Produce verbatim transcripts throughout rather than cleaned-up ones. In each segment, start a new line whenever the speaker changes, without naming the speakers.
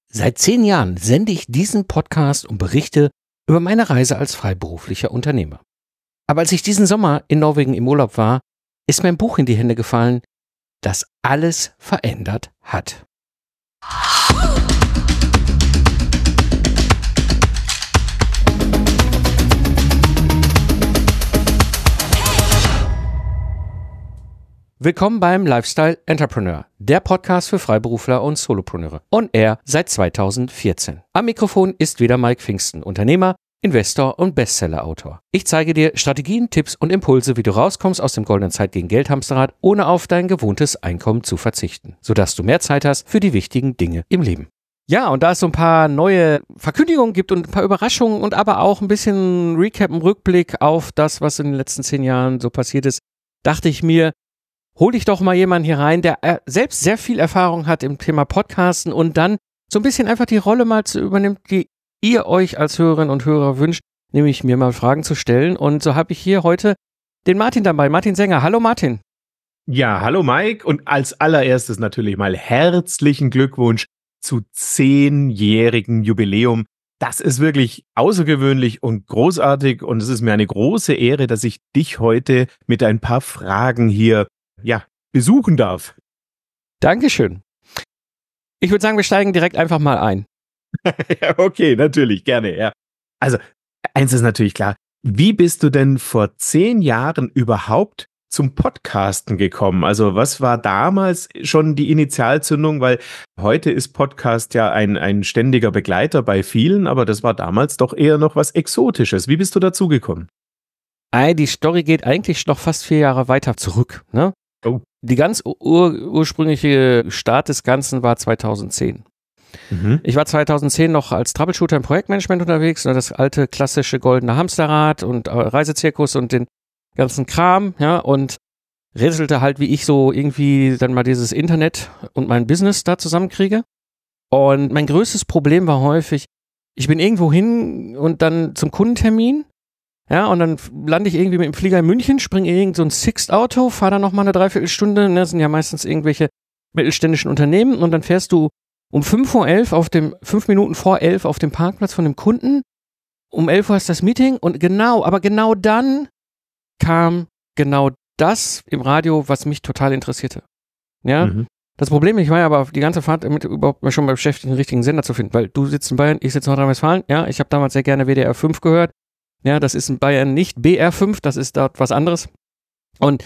Seit zehn Jahren sende ich diesen Podcast und berichte über meine Reise als freiberuflicher Unternehmer. Aber als ich diesen Sommer in Norwegen im Urlaub war, ist mir ein Buch in die Hände gefallen, das alles verändert hat. Willkommen beim Lifestyle Entrepreneur, der Podcast für Freiberufler und Solopreneure. On Air seit zweitausendvierzehn. Am Mikrofon ist wieder Mike Pfingsten, Unternehmer, Investor und Bestseller-Autor. Ich zeige dir Strategien, Tipps und Impulse, wie du rauskommst aus dem goldenen Zeit gegen Geld-Hamsterrad, ohne auf dein gewohntes Einkommen zu verzichten, sodass du mehr Zeit hast für die wichtigen Dinge im Leben. Ja, und da es so ein paar neue Verkündigungen gibt und ein paar Überraschungen und aber auch ein bisschen Recap, einen Rückblick auf das, was in den letzten zehn Jahren so passiert ist, dachte ich mir, hol dich doch mal jemanden hier rein, der äh, selbst sehr viel Erfahrung hat im Thema Podcasten und dann so ein bisschen einfach die Rolle mal zu übernimmt, die ihr euch als Hörerinnen und Hörer wünscht, nämlich mir mal Fragen zu stellen. Und so habe ich hier heute den Martin dabei, Martin Sänger. Hallo Martin.
Ja, hallo Mike und als allererstes natürlich mal herzlichen Glückwunsch zu zehnjährigen Jubiläum. Das ist wirklich außergewöhnlich und großartig und es ist mir eine große Ehre, dass ich dich heute mit ein paar Fragen hier ja, besuchen darf.
Dankeschön. Ich würde sagen, wir steigen direkt einfach mal ein.
Ja, okay, natürlich, gerne, ja. Also, eins ist natürlich klar. Wie bist du denn vor zehn Jahren überhaupt zum Podcasten gekommen? Also, was war damals schon die Initialzündung? Weil heute ist Podcast ja ein, ein ständiger Begleiter bei vielen, aber das war damals doch eher noch was Exotisches. Wie bist du dazu gekommen?
Die Story geht eigentlich noch fast vier Jahre weiter zurück, ne?
Oh.
Die ganz ur- ursprüngliche Start des Ganzen war zweitausendzehn. Mhm. Ich war zweitausendzehn noch als Troubleshooter im Projektmanagement unterwegs, das alte klassische goldene Hamsterrad und Reisezirkus und den ganzen Kram, ja, und rätselte halt, wie ich so irgendwie dann mal dieses Internet und mein Business da zusammenkriege. Und mein größtes Problem war häufig, ich bin irgendwo hin und dann zum Kundentermin. Ja, und dann lande ich irgendwie mit dem Flieger in München, springe in irgend so ein Sixt-Auto, fahre dann nochmal eine Dreiviertelstunde, ne, das sind ja meistens irgendwelche mittelständischen Unternehmen, und dann fährst du um fünf Uhr elf auf dem, fünf Minuten vor elf auf dem Parkplatz von dem Kunden, um elf Uhr ist das Meeting und genau, aber genau dann kam genau das im Radio, was mich total interessierte. Ja, mhm. Das Problem, ich war ja aber die ganze Fahrt damit überhaupt mal schon mal beschäftigt, den richtigen Sender zu finden, weil du sitzt in Bayern, ich sitze in Nordrhein-Westfalen, ja, ich habe damals sehr gerne W D R fünf gehört. Ja, das ist in Bayern nicht B R fünf, das ist dort was anderes. Und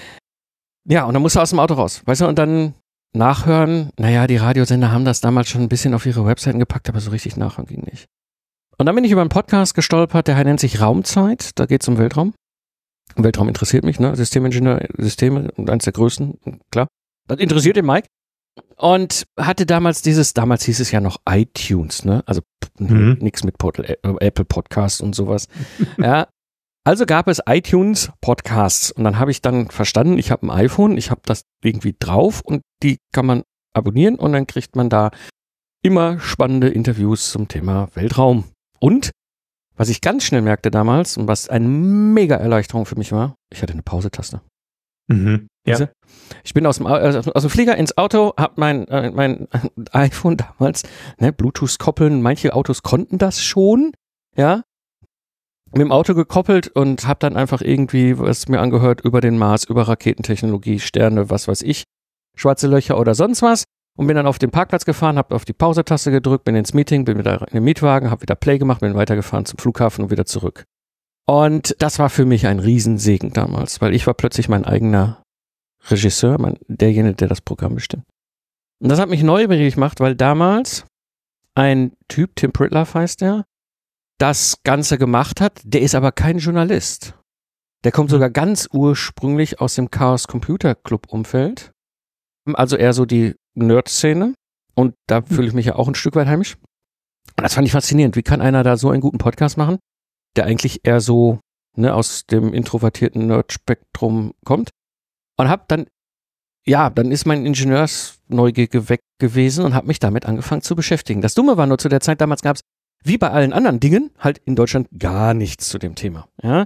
ja, und dann musst du aus dem Auto raus, weißt du, und dann nachhören. Naja, die Radiosender haben das damals schon ein bisschen auf ihre Webseiten gepackt, aber so richtig nachhören ging nicht. Und dann bin ich über einen Podcast gestolpert, der nennt sich Raumzeit, da geht es um Weltraum. Weltraum interessiert mich, ne, Systemingenieur, Systeme, eines der größten, klar. Das interessiert den Mike. Und hatte damals dieses, damals hieß es ja noch iTunes, ne? Also mhm. nichts mit Portal, Apple Podcasts und sowas. Ja. Also gab es iTunes Podcasts und dann habe ich dann verstanden, ich habe ein iPhone, ich habe das irgendwie drauf und die kann man abonnieren und dann kriegt man da immer spannende Interviews zum Thema Weltraum. Und was ich ganz schnell merkte damals und was eine mega Erleichterung für mich war, ich hatte eine Pause-Taste.
Mhm. Ja.
Ich bin aus dem, aus dem Flieger ins Auto, hab mein, äh, mein iPhone damals, ne, Bluetooth koppeln, manche Autos konnten das schon, ja, mit dem Auto gekoppelt und hab dann einfach irgendwie was mir angehört über den Mars, über Raketentechnologie, Sterne, was weiß ich, schwarze Löcher oder sonst was und bin dann auf den Parkplatz gefahren, hab auf die Pause-Taste gedrückt, bin ins Meeting, bin wieder in den Mietwagen, hab wieder Play gemacht, bin weitergefahren zum Flughafen und wieder zurück. Und das war für mich ein Riesensegen damals, weil ich war plötzlich mein eigener Regisseur, mein, derjenige, der das Programm bestimmt. Und das hat mich neugierig gemacht, weil damals ein Typ, Tim Pritloff heißt der, das Ganze gemacht hat, der ist aber kein Journalist. Der kommt sogar ganz ursprünglich aus dem Chaos Computer Club Umfeld, also eher so die Nerd-Szene, und da fühle ich mich ja auch ein Stück weit heimisch. Und das fand ich faszinierend. Wie kann einer da so einen guten Podcast machen, der eigentlich eher so, ne, aus dem introvertierten Nerd-Spektrum kommt? Und hab dann, ja, dann ist mein Ingenieursneugier geweckt gewesen und hab mich damit angefangen zu beschäftigen. Das Dumme war nur, zu der Zeit damals gab es, wie bei allen anderen Dingen, halt in Deutschland gar nichts zu dem Thema. Ja?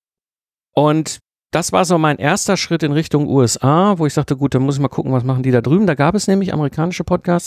Und das war so mein erster Schritt in Richtung U S A, wo ich sagte, gut, dann muss ich mal gucken, was machen die da drüben. Da gab es nämlich amerikanische Podcasts,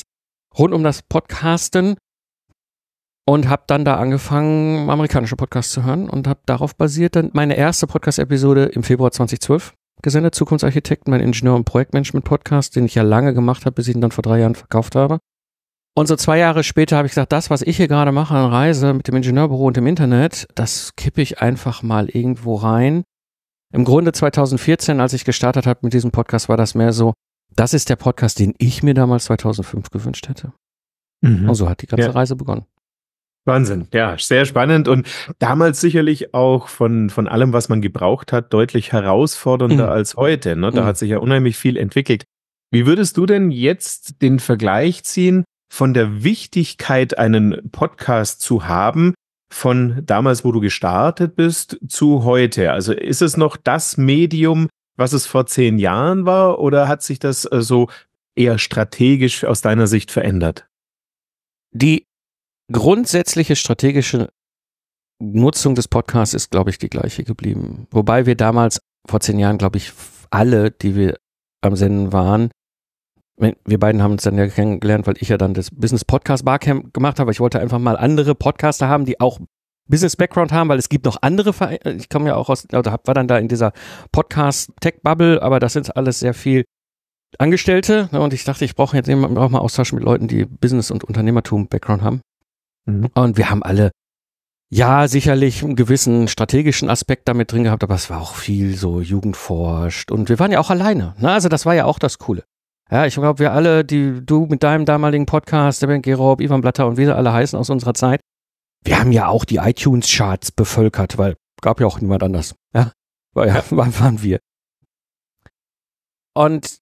rund um das Podcasten und habe dann da angefangen, amerikanische Podcasts zu hören und habe darauf basiert dann meine erste Podcast-Episode im Februar zweitausendzwölf gesendet, Zukunftsarchitekten, mein Ingenieur- und Projektmanagement-Podcast, den ich ja lange gemacht habe, bis ich ihn dann vor drei Jahren verkauft habe. Und so zwei Jahre später habe ich gesagt, das, was ich hier gerade mache an Reise mit dem Ingenieurbüro und dem Internet, das kippe ich einfach mal irgendwo rein. Im Grunde zweitausendvierzehn, als ich gestartet habe mit diesem Podcast, war das mehr so, das ist der Podcast, den ich mir damals zweitausendfünf gewünscht hätte. Mhm. Und so hat die ganze ja. Reise begonnen.
Wahnsinn, ja, sehr spannend und damals sicherlich auch von, von allem, was man gebraucht hat, deutlich herausfordernder mhm. als heute. Ne? Da mhm. hat sich ja unheimlich viel entwickelt. Wie würdest du denn jetzt den Vergleich ziehen von der Wichtigkeit, einen Podcast zu haben, von damals, wo du gestartet bist, zu heute? Also ist es noch das Medium, was es vor zehn Jahren war, oder hat sich das so eher strategisch aus deiner Sicht verändert?
Die grundsätzliche strategische Nutzung des Podcasts ist, glaube ich, die gleiche geblieben. Wobei wir damals, vor zehn Jahren, glaube ich, alle, die wir am Senden waren, wir beiden haben uns dann ja kennengelernt, weil ich ja dann das Business Podcast Barcamp gemacht habe. Ich wollte einfach mal andere Podcaster haben, die auch Business Background haben, weil es gibt noch andere Vereine. Ich komme ja auch aus, oder war dann da in dieser Podcast Tech Bubble, aber das sind alles sehr viel Angestellte. Und ich dachte, ich brauche jetzt auch mal Austausch mit Leuten, die Business und Unternehmertum Background haben. Mhm. Und wir haben alle, ja, sicherlich einen gewissen strategischen Aspekt damit drin gehabt, aber es war auch viel so Jugendforscht und wir waren ja auch alleine. Ne? Also das war ja auch das Coole. Ja, ich glaube, wir alle, die du mit deinem damaligen Podcast, der Ben Gerob, Ivan Blatter und wie sie alle heißen aus unserer Zeit, wir haben ja auch die iTunes-Charts bevölkert, weil gab ja auch niemand anders. Ja, war ja, waren wir. Und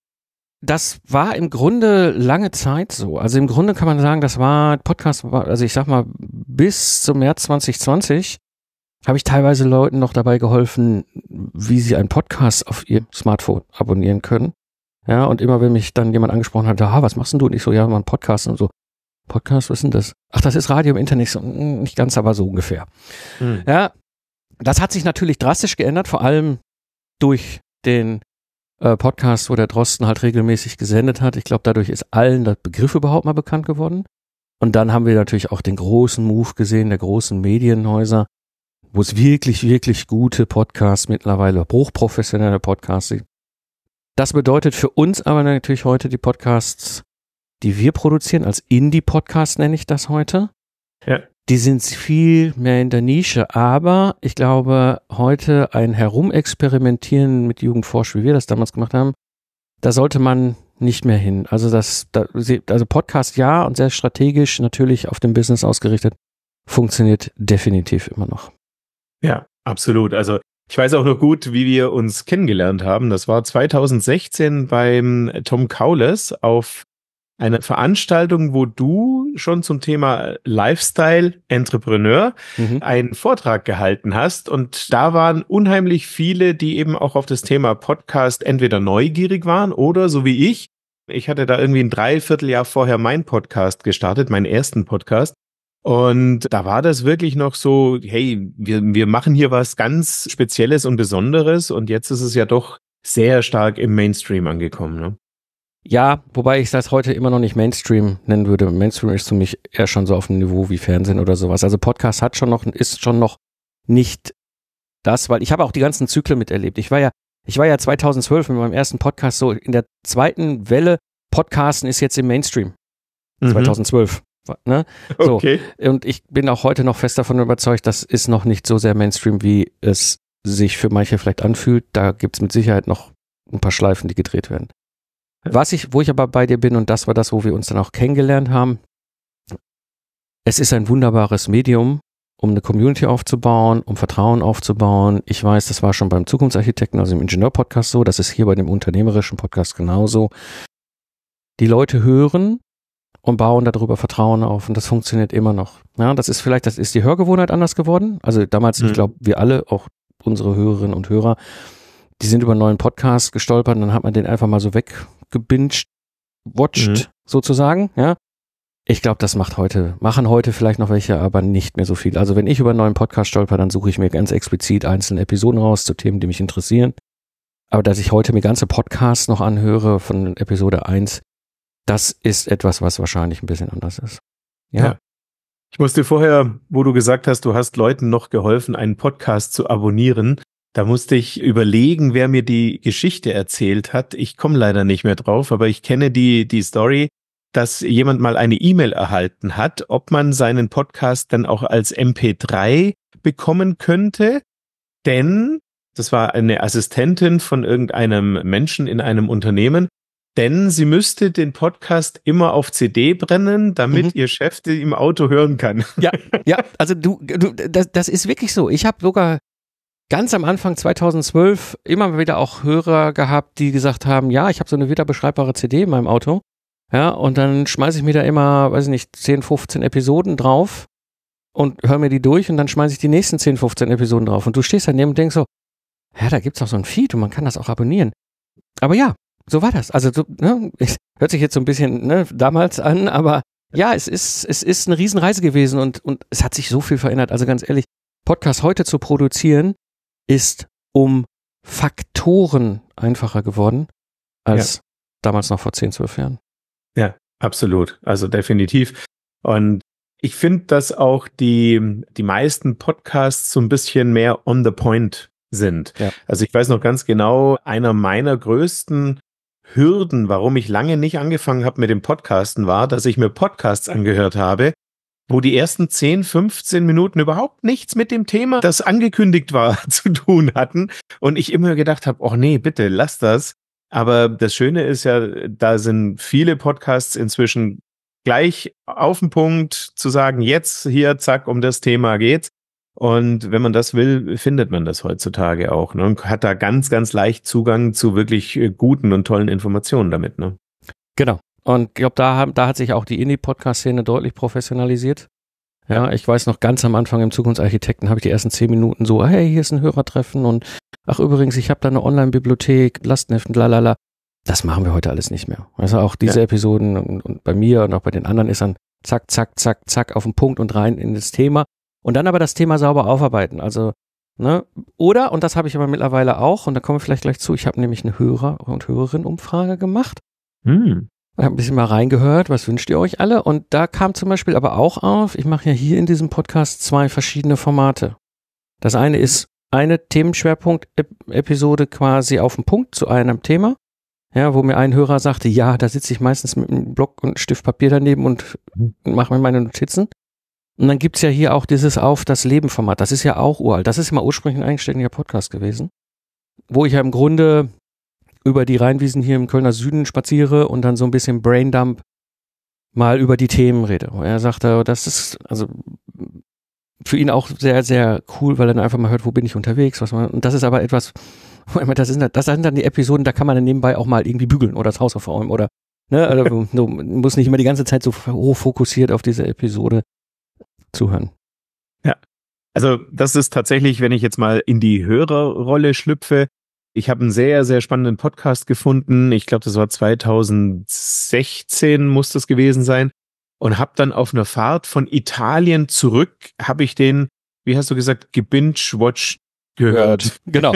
das war im Grunde lange Zeit so. Also im Grunde kann man sagen, das war Podcast, also ich sag mal, bis zum März zwanzig zwanzig habe ich teilweise Leuten noch dabei geholfen, wie sie einen Podcast auf ihr Smartphone abonnieren können. Ja, und immer wenn mich dann jemand angesprochen hat, ah, was machst denn du? Und ich so, ja, mal einen Podcast und so. Podcast, was ist denn das? Ach, das ist Radio im Internet. So, nicht ganz, aber so ungefähr. Hm. Ja, das hat sich natürlich drastisch geändert, vor allem durch den äh, Podcast, wo der Drosten halt regelmäßig gesendet hat. Ich glaube, dadurch ist allen der Begriff überhaupt mal bekannt geworden. Und dann haben wir natürlich auch den großen Move gesehen, der großen Medienhäuser, wo es wirklich, wirklich gute Podcasts mittlerweile, hochprofessionelle Podcasts gibt. Das bedeutet für uns aber natürlich heute die Podcasts, die wir produzieren, als Indie-Podcast nenne ich das heute. Ja. Die sind viel mehr in der Nische, aber ich glaube, heute ein Herumexperimentieren mit Jugendforsch, wie wir das damals gemacht haben, da sollte man nicht mehr hin. Also das, also Podcast ja und sehr strategisch natürlich auf dem Business ausgerichtet, funktioniert definitiv immer noch.
Ja, absolut. Also ich weiß auch noch gut, wie wir uns kennengelernt haben. Das war zweitausendsechzehn beim Tom Kaules auf einer Veranstaltung, wo du schon zum Thema Lifestyle Entrepreneur mhm. einen Vortrag gehalten hast. Und da waren unheimlich viele, die eben auch auf das Thema Podcast entweder neugierig waren oder so wie ich. Ich hatte da irgendwie ein Dreivierteljahr vorher meinen Podcast gestartet, meinen ersten Podcast. Und da war das wirklich noch so, hey, wir, wir machen hier was ganz Spezielles und Besonderes und jetzt ist es ja doch sehr stark im Mainstream angekommen, ne?
Ja, wobei ich das heute immer noch nicht Mainstream nennen würde. Mainstream ist für mich eher schon so auf dem Niveau wie Fernsehen oder sowas. Also Podcast hat schon noch, ist schon noch nicht das, weil ich habe auch die ganzen Zyklen miterlebt. Ich war ja, ich war ja zweitausendzwölf mit meinem ersten Podcast so in der zweiten Welle. Podcasten ist jetzt im Mainstream. Mhm. zweitausendzwölf. Ne? So. Okay. Und ich bin auch heute noch fest davon überzeugt, das ist noch nicht so sehr Mainstream, wie es sich für manche vielleicht anfühlt. Da gibt es mit Sicherheit noch ein paar Schleifen, die gedreht werden. Was ich, wo ich aber bei dir bin, und das war das, wo wir uns dann auch kennengelernt haben, es ist ein wunderbares Medium, um eine Community aufzubauen, um Vertrauen aufzubauen. Ich weiß, das war schon beim Zukunftsarchitekten, also im Ingenieur-Podcast so, das ist hier bei dem unternehmerischen Podcast genauso. Die Leute hören und bauen darüber Vertrauen auf und das funktioniert immer noch. Ja, das ist vielleicht, das ist die Hörgewohnheit anders geworden. Also damals, mhm. ich glaube, wir alle, auch unsere Hörerinnen und Hörer, die sind über einen neuen Podcast gestolpert und dann hat man den einfach mal so weggebinged, watched mhm. sozusagen, ja. Ich glaube, das macht heute, machen heute vielleicht noch welche, aber nicht mehr so viel. Also wenn ich über einen neuen Podcast stolper, dann suche ich mir ganz explizit einzelne Episoden raus zu Themen, die mich interessieren. Aber dass ich heute mir ganze Podcasts noch anhöre von Episode eins, das ist etwas, was wahrscheinlich ein bisschen anders ist. Ja.
ja. Ich musste vorher, wo du gesagt hast, du hast Leuten noch geholfen, einen Podcast zu abonnieren, da musste ich überlegen, wer mir die Geschichte erzählt hat. Ich komme leider nicht mehr drauf, aber ich kenne die, die Story, dass jemand mal eine E-Mail erhalten hat, ob man seinen Podcast dann auch als M P drei bekommen könnte, denn das war eine Assistentin von irgendeinem Menschen in einem Unternehmen, denn sie müsste den Podcast immer auf C D brennen, damit mhm. ihr Chef den im Auto hören kann.
Ja, ja, also du, du das, das ist wirklich so. Ich habe sogar ganz am Anfang zweitausendzwölf immer wieder auch Hörer gehabt, die gesagt haben, ja, ich habe so eine wiederbeschreibbare C D in meinem Auto. Ja, und dann schmeiße ich mir da immer, weiß ich nicht, zehn, fünfzehn Episoden drauf und höre mir die durch und dann schmeiße ich die nächsten zehn, fünfzehn Episoden drauf. Und du stehst daneben und denkst so, ja, da gibt's auch so ein Feed und man kann das auch abonnieren. Aber ja, so war das. Also, so, ne, hört sich jetzt so ein bisschen ne, damals an, aber ja, es ist, es ist eine Riesenreise gewesen und, und es hat sich so viel verändert. Also ganz ehrlich, Podcast heute zu produzieren ist um Faktoren einfacher geworden als ja. damals noch vor zehn, zwölf Jahren.
Ja, absolut. Also definitiv. Und ich finde, dass auch die, die meisten Podcasts so ein bisschen mehr on the point sind. Ja. Also ich weiß noch ganz genau, einer meiner größten Hürden, warum ich lange nicht angefangen habe mit dem Podcasten, war, dass ich mir Podcasts angehört habe, wo die ersten zehn, fünfzehn Minuten überhaupt nichts mit dem Thema, das angekündigt war, zu tun hatten. Und ich immer gedacht habe, oh nee, bitte, lass das. Aber das Schöne ist ja, da sind viele Podcasts inzwischen gleich auf den Punkt zu sagen, jetzt hier, zack, um das Thema geht's. Und wenn man das will, findet man das heutzutage auch. Ne? Und hat da ganz, ganz leicht Zugang zu wirklich guten und tollen Informationen damit. Ne?
Genau. Und ich glaube, da, da hat sich auch die Indie-Podcast-Szene deutlich professionalisiert. Ja, ich weiß noch, ganz am Anfang im Zukunftsarchitekten habe ich die ersten zehn Minuten so, hey, hier ist ein Hörertreffen und ach übrigens, ich habe da eine Online-Bibliothek, Lastenheften, lalala. Das machen wir heute alles nicht mehr. Also auch diese ja. Episoden und, und bei mir und auch bei den anderen ist dann zack, zack, zack, zack auf den Punkt und rein in das Thema. Und dann aber das Thema sauber aufarbeiten. Also, ne, oder, und das habe ich aber mittlerweile auch, und da kommen wir vielleicht gleich zu, ich habe nämlich eine Hörer- und Hörerin-Umfrage gemacht. Hm. Ich habe ein bisschen mal reingehört, was wünscht ihr euch alle? Und da kam zum Beispiel aber auch auf, ich mache ja hier in diesem Podcast zwei verschiedene Formate. Das eine ist eine Themenschwerpunkt-Episode quasi auf den Punkt zu einem Thema, ja, wo mir ein Hörer sagte, ja, da sitze ich meistens mit einem Block und Stift Papier daneben und mache mir meine Notizen. Und dann gibt's ja hier auch dieses Auf das Leben-Format. Das ist ja auch uralt. Das ist ja mal ursprünglich ein eigenständiger Podcast gewesen, wo ich ja im Grunde über die Rheinwiesen hier im Kölner Süden spaziere und dann so ein bisschen Braindump mal über die Themen rede. Und er sagte, das ist also für ihn auch sehr, sehr cool, weil er dann einfach mal hört, wo bin ich unterwegs, was man, und das ist aber etwas, das sind, das sind dann die Episoden, da kann man dann nebenbei auch mal irgendwie bügeln oder das Haus aufräumen oder, ne, also, du musst nicht immer die ganze Zeit so hoch fokussiert auf diese Episode zuhören.
Ja, also das ist tatsächlich, wenn ich jetzt mal in die Hörerrolle schlüpfe, ich habe einen sehr, sehr spannenden Podcast gefunden, ich glaube, das war zweitausendsechzehn muss das gewesen sein, und habe dann auf einer Fahrt von Italien zurück, habe ich den, wie hast du gesagt, gebinge-watched gehört.
Genau.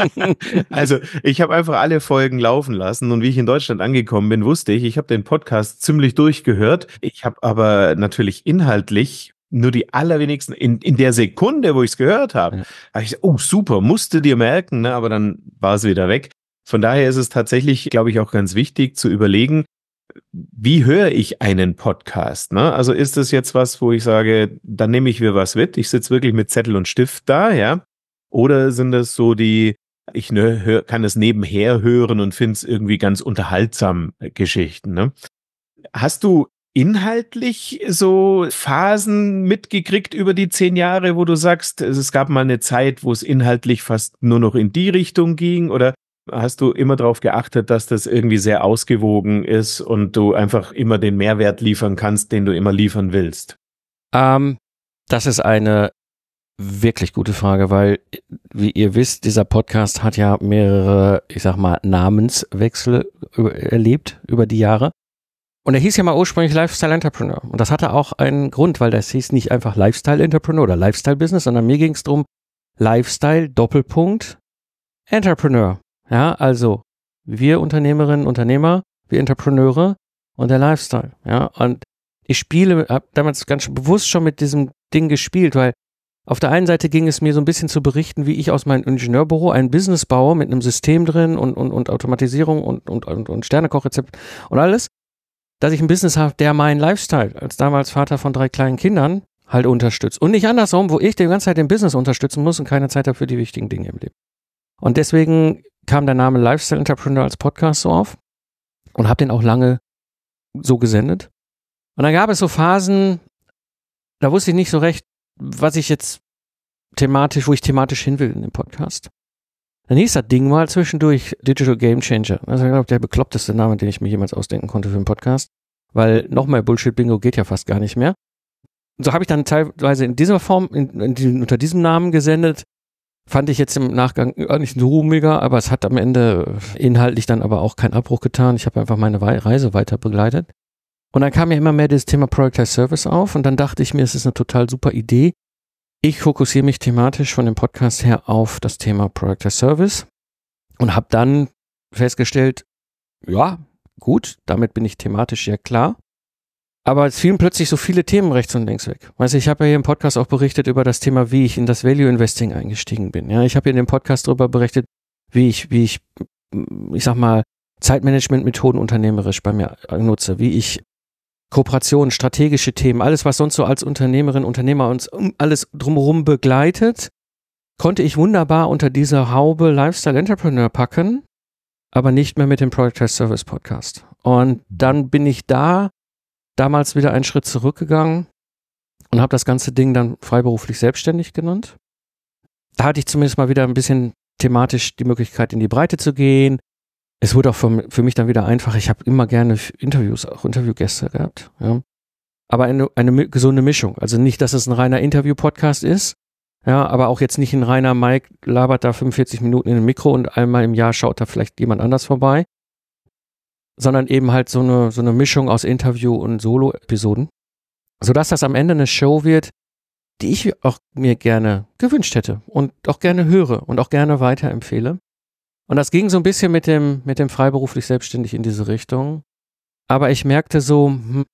Also ich habe einfach alle Folgen laufen lassen und wie ich in Deutschland angekommen bin, wusste ich, ich habe den Podcast ziemlich durchgehört. Ich habe aber natürlich inhaltlich nur die allerwenigsten, in, in der Sekunde, wo ich es gehört habe, ja. habe ich gesagt, oh super, musste dir merken, ne? Aber dann war es wieder weg. Von daher ist es tatsächlich, glaube ich, auch ganz wichtig zu überlegen, wie höre ich einen Podcast? Ne? Also ist das jetzt was, wo ich sage, dann nehme ich mir was mit, ich sitze wirklich mit Zettel und Stift da, ja? Oder sind das so die, ich ne, hör, kann es nebenher hören und finde es irgendwie ganz unterhaltsam Geschichten, ne? Hast du inhaltlich so Phasen mitgekriegt über die zehn Jahre, wo du sagst, es gab mal eine Zeit, wo es inhaltlich fast nur noch in die Richtung ging? Oder hast du immer darauf geachtet, dass das irgendwie sehr ausgewogen ist und du einfach immer den Mehrwert liefern kannst, den du immer liefern willst?
Ähm, das ist eine wirklich gute Frage, weil, wie ihr wisst, dieser Podcast hat ja mehrere, ich sag mal, Namenswechsel erlebt über die Jahre. Und er hieß ja mal ursprünglich Lifestyle Entrepreneur. Und das hatte auch einen Grund, weil das hieß nicht einfach Lifestyle Entrepreneur oder Lifestyle Business, sondern mir ging es darum, Lifestyle Doppelpunkt Entrepreneur. Ja, also wir Unternehmerinnen, Unternehmer, wir Entrepreneure und der Lifestyle. Ja, und ich spiele, habe damals ganz bewusst schon mit diesem Ding gespielt, weil auf der einen Seite ging es mir so ein bisschen zu berichten, wie ich aus meinem Ingenieurbüro ein Business baue mit einem System drin und, und, und Automatisierung und, und, und, und Sternekochrezept und alles, dass ich ein Business habe, der meinen Lifestyle als damals Vater von drei kleinen Kindern halt unterstützt. Und nicht andersrum, wo ich die ganze Zeit den Business unterstützen muss und keine Zeit habe für die wichtigen Dinge im Leben. Und deswegen kam der Name Lifestyle Entrepreneur als Podcast so auf und habe den auch lange so gesendet. Und dann gab es so Phasen, da wusste ich nicht so recht, was ich jetzt thematisch, wo ich thematisch hin will in dem Podcast. Dann hieß das Ding mal zwischendurch Digital Game Changer. Das ist, glaube ich, der bekloppteste Name, den ich mir jemals ausdenken konnte für einen Podcast. Weil noch mehr Bullshit-Bingo geht ja fast gar nicht mehr. Und so habe ich dann teilweise in dieser Form, in, in die, unter diesem Namen gesendet. Fand ich jetzt im Nachgang gar nicht so mega, aber es hat am Ende inhaltlich dann aber auch keinen Abbruch getan. Ich habe einfach meine Reise weiter begleitet. Und dann kam ja immer mehr das Thema Productized Service auf und dann dachte ich mir, es ist eine total super Idee. Ich fokussiere mich thematisch von dem Podcast her auf das Thema Productized Service und habe dann festgestellt, ja, gut, damit bin ich thematisch ja klar. Aber es fielen plötzlich so viele Themen rechts und links weg. Weißt du, ich habe ja hier im Podcast auch berichtet über das Thema, wie ich in das Value Investing eingestiegen bin. Ja, ich habe hier in dem Podcast darüber berichtet, wie ich, wie ich, ich sag mal, Zeitmanagement-Methoden unternehmerisch bei mir nutze, wie ich Kooperationen, strategische Themen, alles, was sonst so als Unternehmerin, Unternehmer uns alles drumherum begleitet, konnte ich wunderbar unter diese Haube Lifestyle Entrepreneur packen, aber nicht mehr mit dem Productized Service Podcast. Und dann bin ich da damals wieder einen Schritt zurückgegangen und habe das ganze Ding dann freiberuflich selbstständig genannt. Da hatte ich zumindest mal wieder ein bisschen thematisch die Möglichkeit, in die Breite zu gehen. Es wurde auch für, für mich dann wieder einfach. Ich habe immer gerne Interviews, auch Interviewgäste gehabt. Ja. Aber eine, eine gesunde Mischung. Also nicht, dass es ein reiner Interview-Podcast ist, ja, aber auch jetzt nicht ein reiner Mike labert da fünfundvierzig Minuten in ein Mikro und einmal im Jahr schaut da vielleicht jemand anders vorbei, sondern eben halt so eine, so eine Mischung aus Interview- und Solo-Episoden, sodass das am Ende eine Show wird, die ich auch mir gerne gewünscht hätte und auch gerne höre und auch gerne weiterempfehle. Und das ging so ein bisschen mit dem, mit dem freiberuflich selbstständig in diese Richtung. Aber ich merkte so, hm,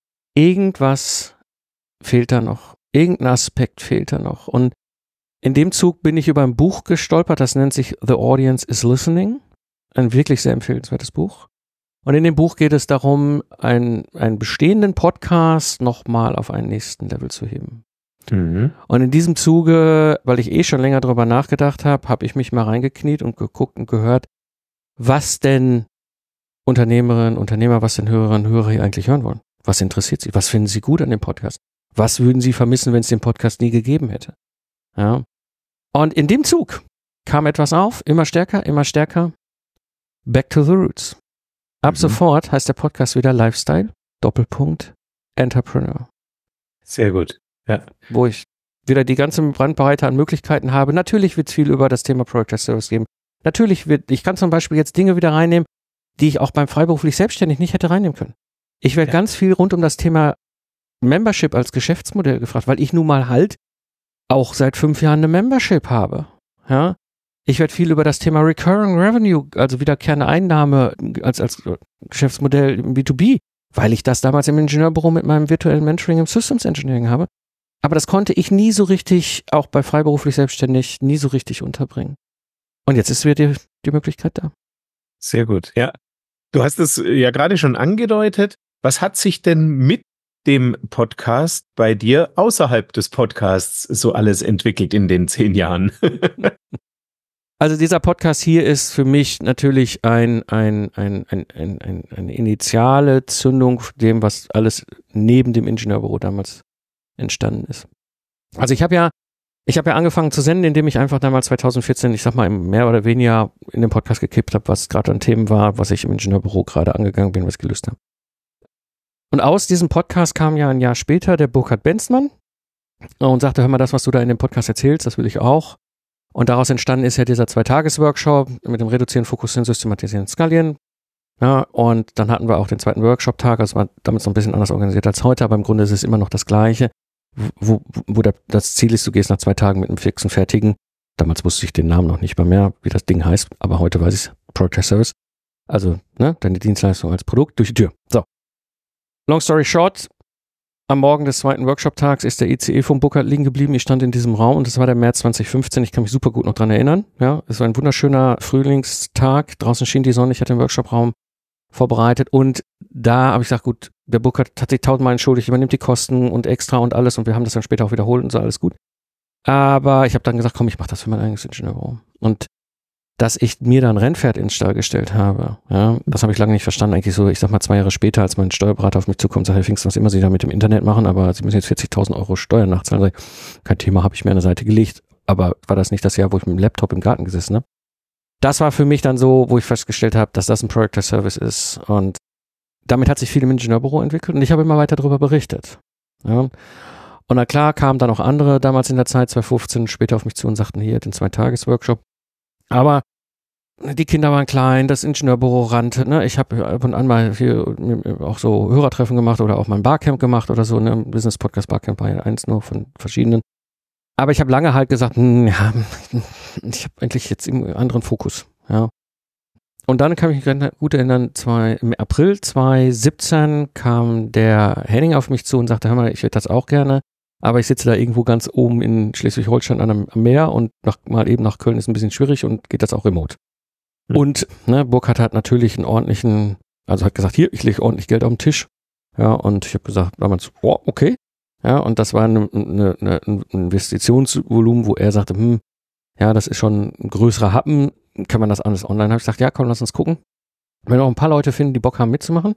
irgendwas fehlt da noch. Irgendein Aspekt fehlt da noch. Und in dem Zug bin ich über ein Buch gestolpert, das nennt sich The Audience is Listening. Ein wirklich sehr empfehlenswertes Buch. Und in dem Buch geht es darum, einen, einen bestehenden Podcast nochmal auf einen nächsten Level zu heben. Mhm. Und in diesem Zuge, weil ich eh schon länger drüber nachgedacht habe, habe ich mich mal reingekniet und geguckt und gehört, was denn Unternehmerinnen, Unternehmer, was denn Hörerinnen und Hörer hier eigentlich hören wollen. Was interessiert sie? Was finden sie gut an dem Podcast? Was würden sie vermissen, wenn es den Podcast nie gegeben hätte? Ja. Und in dem Zug kam etwas auf, immer stärker, immer stärker. Back to the Roots. Ab mhm. sofort heißt der Podcast wieder Lifestyle, Doppelpunkt, Entrepreneur.
Sehr gut. Ja.
Wo ich wieder die ganze Bandbreite an Möglichkeiten habe. Natürlich wird es viel über das Thema Productized Service geben. Natürlich wird, ich kann zum Beispiel jetzt Dinge wieder reinnehmen, die ich auch beim freiberuflich selbstständig nicht hätte reinnehmen können. Ich werde ja. ganz viel rund um das Thema Membership als Geschäftsmodell gefragt, weil ich nun mal halt auch seit fünf Jahren eine Membership habe. Ja. Ich werde viel über das Thema Recurring Revenue, also wiederkehrende Einnahme als, als Geschäftsmodell im B zwei B, weil ich das damals im Ingenieurbüro mit meinem virtuellen Mentoring im Systems Engineering habe. Aber das konnte ich nie so richtig, auch bei freiberuflich selbstständig, nie so richtig unterbringen. Und jetzt ist wieder die, die Möglichkeit da.
Sehr gut, ja. Du hast es ja gerade schon angedeutet. Was hat sich denn mit dem Podcast bei dir außerhalb des Podcasts so alles entwickelt in den zehn Jahren?
Also dieser Podcast hier ist für mich natürlich ein, ein, ein, ein, ein, ein, eine initiale Zündung dem, was alles neben dem Ingenieurbüro damals entstanden ist. Also ich habe ja, ich habe ja angefangen zu senden, indem ich einfach damals zweitausendvierzehn, ich sag mal, mehr oder weniger in den Podcast gekippt habe, was gerade an Themen war, was ich im Ingenieurbüro gerade angegangen bin, was ich gelöst habe. Und aus diesem Podcast kam ja ein Jahr später der Burkhard Benzmann und sagte, hör mal, das, was du da in dem Podcast erzählst, das will ich auch. Und daraus entstanden ist ja dieser Zwei-Tages-Workshop mit dem Reduzieren, Fokussieren, Systematisieren, Skalieren. Ja, und dann hatten wir auch den zweiten Workshop-Tag, das war damals noch ein bisschen anders organisiert als heute, aber im Grunde ist es immer noch das Gleiche, wo, wo der, das Ziel ist, du gehst nach zwei Tagen mit einem fixen Fertigen. Damals wusste ich den Namen noch nicht mal mehr, wie das Ding heißt, aber heute weiß ich es, Productized Service. Also, ne, deine Dienstleistung als Produkt durch die Tür. So. long story short, am Morgen des zweiten Workshop-Tags ist der I C E vom Burkhardt liegen geblieben. Ich stand in diesem Raum und das war der März zwanzig fünfzehn. Ich kann mich super gut noch dran erinnern. Ja, es war ein wunderschöner Frühlingstag. Draußen schien die Sonne. Ich hatte den Workshop-Raum vorbereitet und da habe ich gesagt, gut, der Burkhardt hat sich tausendmal entschuldigt, übernimmt die Kosten und extra und alles und wir haben das dann später auch wiederholt und so, alles gut. Aber ich habe dann gesagt, komm, ich mache das für mein eigenes Ingenieurbüro. Und dass ich mir dann Rennpferd ins Stall gestellt habe, ja, das habe ich lange nicht verstanden. Eigentlich so, ich sag mal zwei Jahre später, als mein Steuerberater auf mich zukommt und sagt, Herr Pfingsten, was immer Sie da mit dem Internet machen, aber Sie müssen jetzt vierzigtausend Euro Steuern nachzahlen. Kein Thema, habe ich mir an der Seite gelegt. Aber war das nicht das Jahr, wo ich mit dem Laptop im Garten gesessen habe? Das war für mich dann so, wo ich festgestellt habe, dass das ein Project as Service ist. Und damit hat sich viel im Ingenieurbüro entwickelt und ich habe immer weiter darüber berichtet. Ja. Und na klar kamen dann auch andere damals in der Zeit, zwanzig fünfzehn, später auf mich zu und sagten, hier, den Zwei-Tages-Workshop. Aber die Kinder waren klein, das Ingenieurbüro rannte. Ne? Ich habe ab und an mal hier auch so Hörertreffen gemacht oder auch mal ein Barcamp gemacht oder so. Ne? Business Podcast Barcamp war ja eins nur von verschiedenen. Aber ich habe lange halt gesagt, hm, ja, ich habe eigentlich jetzt einen anderen Fokus. Ja. Und dann kann ich mich gut erinnern, zwei, im April zwanzig siebzehn kam der Henning auf mich zu und sagte, hör mal, ich hätte das auch gerne. Aber ich sitze da irgendwo ganz oben in Schleswig-Holstein an einem, am Meer und nach, mal eben nach Köln ist ein bisschen schwierig und geht das auch remote. Mhm. Und ne, Burkhardt hat natürlich einen ordentlichen, also hat gesagt, hier, ich lege ordentlich Geld auf den Tisch. Ja, und ich habe gesagt, damals, oh, okay. Ja, und das war eine, eine, eine, ein Investitionsvolumen, wo er sagte, hm, ja, das ist schon ein größerer Happen, kann man das alles online? Habe ich gesagt, ja, komm, lass uns gucken. Wenn auch ein paar Leute finden, die Bock haben mitzumachen,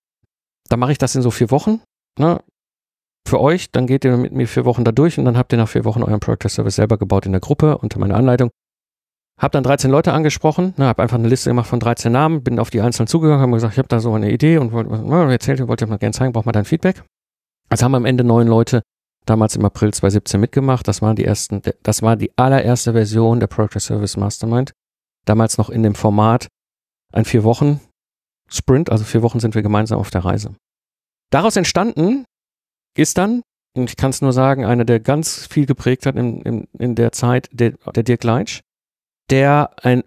dann mache ich das in so vier Wochen. Ne? Für euch, dann geht ihr mit mir vier Wochen da durch und dann habt ihr nach vier Wochen euren Project as Service selber gebaut in der Gruppe unter meiner Anleitung. Hab dann dreizehn Leute angesprochen, ne, hab einfach eine Liste gemacht von dreizehn Namen, bin auf die einzelnen zugegangen, habe gesagt, ich habe da so eine Idee und wollte, na, erzählt, wollte ich mal gerne zeigen, braucht mal dein Feedback. Also haben am Ende neun Leute damals im April zwanzig siebzehn mitgemacht. Das waren die ersten, das war die allererste Version der Project as Service Mastermind. Damals noch in dem Format ein vier Wochen Sprint, also vier Wochen sind wir gemeinsam auf der Reise. Daraus entstanden ist dann, und ich kann es nur sagen, einer, der ganz viel geprägt hat in, in, in der Zeit, der, der Dirk Leitsch, der einen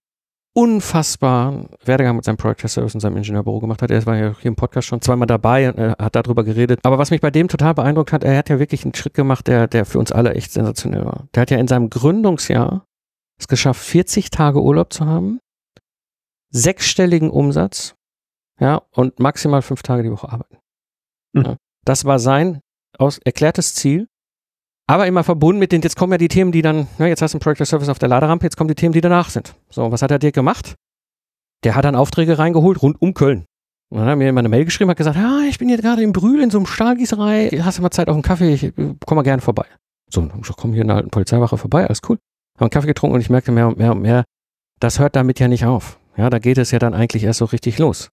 unfassbaren Werdegang mit seinem Project as Service und seinem Ingenieurbüro gemacht hat. Er war ja hier im Podcast schon zweimal dabei und er hat darüber geredet. Aber was mich bei dem total beeindruckt hat, er hat ja wirklich einen Schritt gemacht, der, der für uns alle echt sensationell war. Der hat ja in seinem Gründungsjahr es geschafft, vierzig Tage Urlaub zu haben, sechsstelligen Umsatz, ja, und maximal fünf Tage die Woche arbeiten. Mhm. Ja, das war sein aus, erklärtes Ziel, aber immer verbunden mit den, jetzt kommen ja die Themen, die dann, ne, jetzt hast du ein Project as Service auf der Laderampe, jetzt kommen die Themen, die danach sind. So, was hat der Dirk gemacht? Der hat dann Aufträge reingeholt rund um Köln. Und dann hat er mir immer eine Mail geschrieben, hat gesagt, ja, ich bin hier gerade in Brühl in so einem Stahlgießerei, hast du mal Zeit auf einen Kaffee, ich komm mal gerne vorbei. So, dann ich komm hier in der alten Polizeiwache vorbei, alles cool. Haben einen Kaffee getrunken und ich merkte mehr und mehr und mehr, das hört damit ja nicht auf. Ja, da geht es ja dann eigentlich erst so richtig los.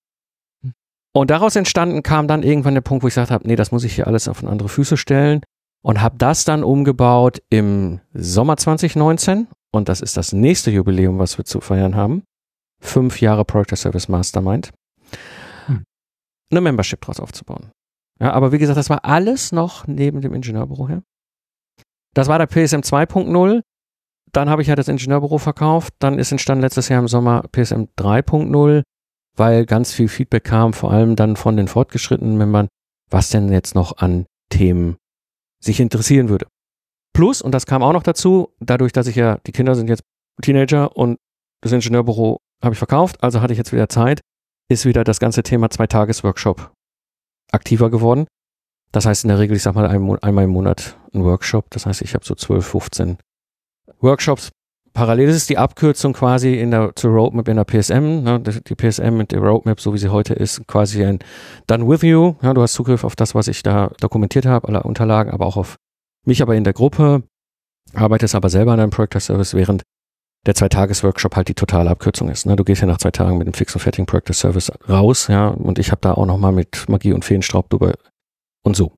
Und daraus entstanden kam dann irgendwann der Punkt, wo ich gesagt habe, nee, das muss ich hier alles auf andere Füße stellen und habe das dann umgebaut im Sommer zwanzig neunzehn und das ist das nächste Jubiläum, was wir zu feiern haben. Fünf Jahre Project as Service Mastermind. Hm. Eine Membership draus aufzubauen. Ja, aber wie gesagt, das war alles noch neben dem Ingenieurbüro her. Das war der P S M zwei Punkt null. Dann habe ich ja das Ingenieurbüro verkauft. Dann ist entstanden letztes Jahr im Sommer P S M drei Punkt null, weil ganz viel Feedback kam, vor allem dann von den fortgeschrittenen Membern, was denn jetzt noch an Themen sich interessieren würde. Plus, und das kam auch noch dazu, dadurch, dass ich ja, die Kinder sind jetzt Teenager und das Ingenieurbüro habe ich verkauft, also hatte ich jetzt wieder Zeit, ist wieder das ganze Thema Zwei-Tages-Workshop aktiver geworden. Das heißt in der Regel, ich sag mal, einmal im Monat ein Workshop. Das heißt, ich habe so zwölf, fünfzehn Workshops. Parallel ist die Abkürzung quasi in der, zur Roadmap in der P S M. Ne, die P S M mit der Roadmap, so wie sie heute ist, quasi ein Done with you. Ja, du hast Zugriff auf das, was ich da dokumentiert habe, alle Unterlagen, aber auch auf mich, aber in der Gruppe. Arbeitest aber selber an einem Project as Service, während der Zwei-Tages-Workshop halt die totale Abkürzung ist. Ne? Du gehst ja nach zwei Tagen mit dem fix und fertigen Project as Service raus, ja, und ich habe da auch nochmal mit Magie und Feenstaub drüber und so.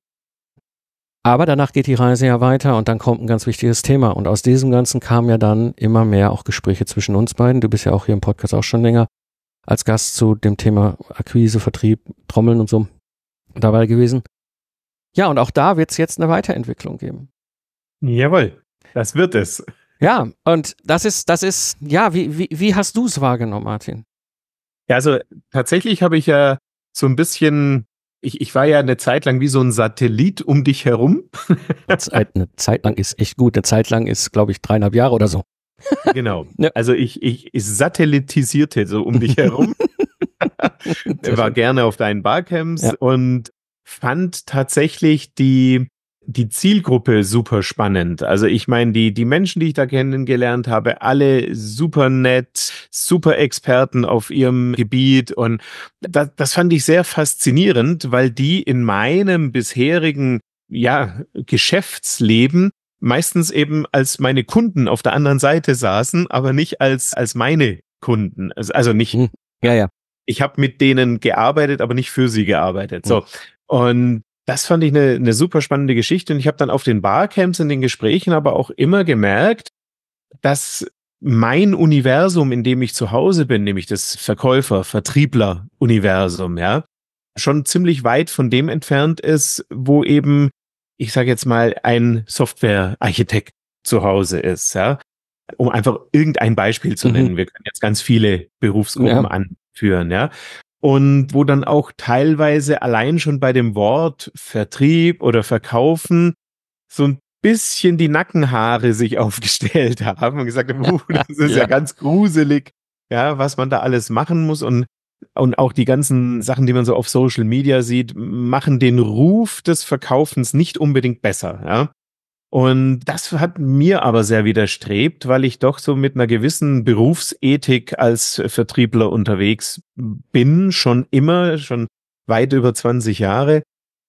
Aber danach geht die Reise ja weiter und dann kommt ein ganz wichtiges Thema. Und aus diesem Ganzen kamen ja dann immer mehr auch Gespräche zwischen uns beiden. Du bist ja auch hier im Podcast auch schon länger als Gast zu dem Thema Akquise, Vertrieb, Trommeln und so dabei gewesen. Ja, und auch da wird es jetzt eine Weiterentwicklung geben.
Jawohl, das wird es.
Ja, und das ist, das ist, ja, wie, wie, wie hast du es wahrgenommen, Martin?
Ja, also tatsächlich habe ich ja so ein bisschen ich, ich war ja eine Zeit lang wie so ein Satellit um dich herum.
Eine Zeit, eine Zeit lang ist echt gut. Eine Zeit lang ist, glaube ich, dreieinhalb Jahre oder so.
Genau. Ja. Also ich, ich, ich satellitisierte so um dich herum. War gerne auf deinen Barcamps ja. und fand tatsächlich die, die Zielgruppe super spannend. Also ich meine, die, die Menschen, die ich da kennengelernt habe, alle super nett, super Experten auf ihrem Gebiet und das, das fand ich sehr faszinierend, weil die in meinem bisherigen, ja, Geschäftsleben meistens eben als meine Kunden auf der anderen Seite saßen, aber nicht als, als meine Kunden. Also, also nicht,
hm. ja, ja.
Ich habe mit denen gearbeitet, aber nicht für sie gearbeitet. So. Und das fand ich eine, eine super spannende Geschichte. Und ich habe dann auf den Barcamps in den Gesprächen aber auch immer gemerkt, dass mein Universum, in dem ich zu Hause bin, nämlich das Verkäufer-, Vertriebler-Universum, ja, schon ziemlich weit von dem entfernt ist, wo eben, ich sage jetzt mal, ein Softwarearchitekt zu Hause ist, ja. Um einfach irgendein Beispiel zu nennen. Mhm. Wir können jetzt ganz viele Berufsgruppen ja. anführen, ja. Und wo dann auch teilweise allein schon bei dem Wort Vertrieb oder Verkaufen so ein bisschen die Nackenhaare sich aufgestellt haben und gesagt haben, uh, das ist ja. ja ganz gruselig, ja, was man da alles machen muss und und auch die ganzen Sachen, die man so auf Social Media sieht, machen den Ruf des Verkaufens nicht unbedingt besser, ja. Und das hat mir aber sehr widerstrebt, weil ich doch so mit einer gewissen Berufsethik als Vertriebler unterwegs bin, schon immer, schon weit über zwanzig Jahre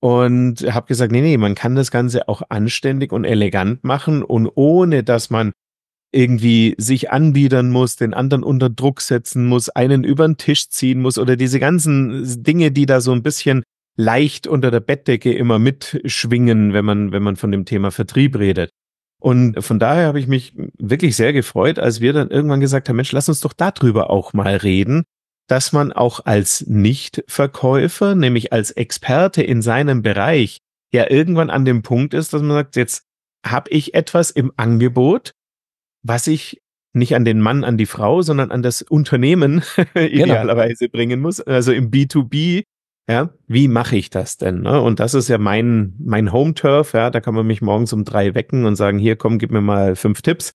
und habe gesagt, nee, nee, man kann das Ganze auch anständig und elegant machen und ohne, dass man irgendwie sich anbiedern muss, den anderen unter Druck setzen muss, einen über den Tisch ziehen muss oder diese ganzen Dinge, die da so ein bisschen leicht unter der Bettdecke immer mitschwingen, wenn man, wenn man von dem Thema Vertrieb redet. Und von daher habe ich mich wirklich sehr gefreut, als wir dann irgendwann gesagt haben, Mensch, lass uns doch darüber auch mal reden, dass man auch als Nicht-Verkäufer, nämlich als Experte in seinem Bereich, ja irgendwann an dem Punkt ist, dass man sagt, jetzt habe ich etwas im Angebot, was ich nicht an den Mann, an die Frau, sondern an das Unternehmen idealerweise genau. bringen muss, also im B zwei B. Ja, wie mache ich das denn? Ne? Und das ist ja mein, mein Home-Turf, ja, da kann man mich morgens um drei wecken und sagen, hier, komm, gib mir mal fünf Tipps.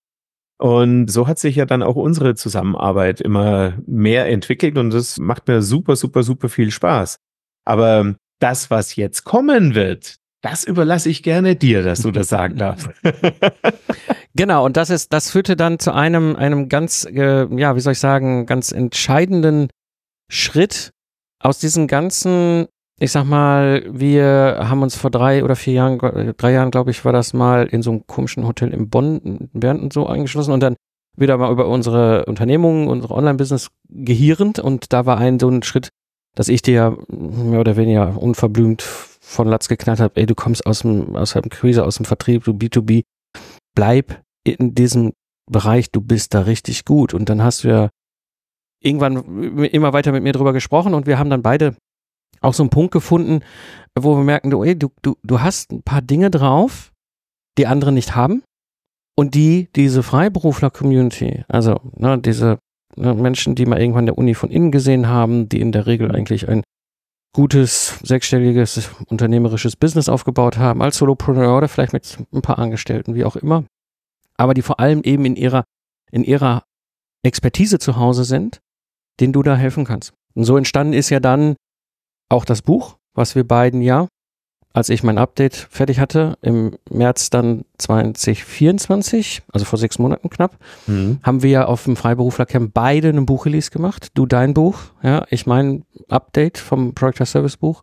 Und so hat sich ja dann auch unsere Zusammenarbeit immer mehr entwickelt und das macht mir super, super, super viel Spaß. Aber das, was jetzt kommen wird, das überlasse ich gerne dir, dass du das sagen darfst.
Genau, und das ist, das führte dann zu einem, einem ganz, äh, ja, wie soll ich sagen, ganz entscheidenden Schritt, aus diesen ganzen, ich sag mal, wir haben uns vor drei oder vier Jahren, drei Jahren, glaube ich, war das mal in so einem komischen Hotel in Bonn, in Bern und so eingeschlossen und dann wieder mal über unsere Unternehmungen, unsere Online-Business gehirend und da war ein so ein Schritt, dass ich dir mehr oder weniger unverblümt von Latz geknallt habe, ey, du kommst aus dem, aus dem Krise, aus dem Vertrieb, du B zwei B, bleib in diesem Bereich, du bist da richtig gut und dann hast du ja irgendwann immer weiter mit mir drüber gesprochen und wir haben dann beide auch so einen Punkt gefunden, wo wir merken, du, ey, du, du, du hast ein paar Dinge drauf, die andere nicht haben und die diese Freiberufler-Community, also ne, diese ne, Menschen, die mal irgendwann in der Uni von innen gesehen haben, die in der Regel eigentlich ein gutes, sechsstelliges unternehmerisches Business aufgebaut haben, als Solopreneur oder vielleicht mit ein paar Angestellten, wie auch immer, aber die vor allem eben in ihrer, in ihrer Expertise zu Hause sind, denen du da helfen kannst. Und so entstanden ist ja dann auch das Buch, was wir beiden ja, als ich mein Update fertig hatte, im März dann zwanzig vierundzwanzig, also vor sechs Monaten knapp, mhm. haben wir ja auf dem Freiberuflercamp beide einen Buchrelease gemacht. Du dein Buch, ja, ich mein Update vom Project Service Buch.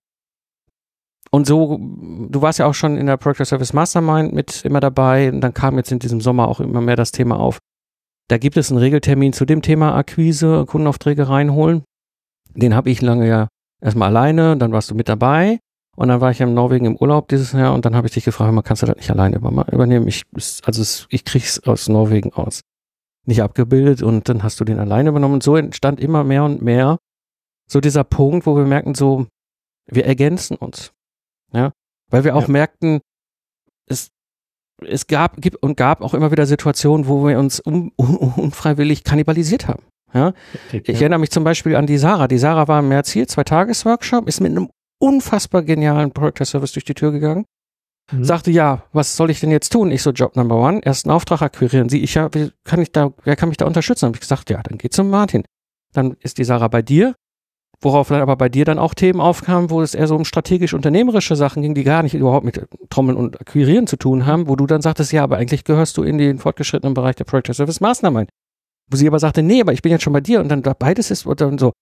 Und so, du warst ja auch schon in der Project Service Mastermind mit immer dabei und dann kam jetzt in diesem Sommer auch immer mehr das Thema auf. Da gibt es einen Regeltermin zu dem Thema Akquise, Kundenaufträge reinholen. Den habe ich lange ja erstmal alleine, dann warst du mit dabei und dann war ich ja in Norwegen im Urlaub dieses Jahr und dann habe ich dich gefragt, man kannst du das nicht alleine übernehmen? Ich, also ich krieg's aus Norwegen aus nicht abgebildet und dann hast du den alleine übernommen und so entstand immer mehr und mehr so dieser Punkt, wo wir merken so, wir ergänzen uns, ja, weil wir auch ja. merkten, es Es gab, gibt und gab auch immer wieder Situationen, wo wir uns un, un, unfreiwillig kannibalisiert haben. Ja? Ich erinnere mich zum Beispiel an die Sarah. Die Sarah war im März hier, zwei Tages Workshop, ist mit einem unfassbar genialen Projektservice durch die Tür gegangen. Mhm. Sagte, ja, was soll ich denn jetzt tun? Ich so, Job Number One, ersten Auftrag akquirieren. Sie, ich ja, wie kann ich da, wer kann mich da unterstützen? Habe ich gesagt, ja, dann geh zum Martin. Dann ist die Sarah bei dir, worauf dann aber bei dir dann auch Themen aufkamen, wo es eher so um strategisch-unternehmerische Sachen ging, die gar nicht überhaupt mit Trommeln und Akquirieren zu tun haben, wo du dann sagtest, ja, aber eigentlich gehörst du in den fortgeschrittenen Bereich der Project Service Mastermind. Wo sie aber sagte, nee, aber ich bin jetzt schon bei dir und dann beides ist und dann so.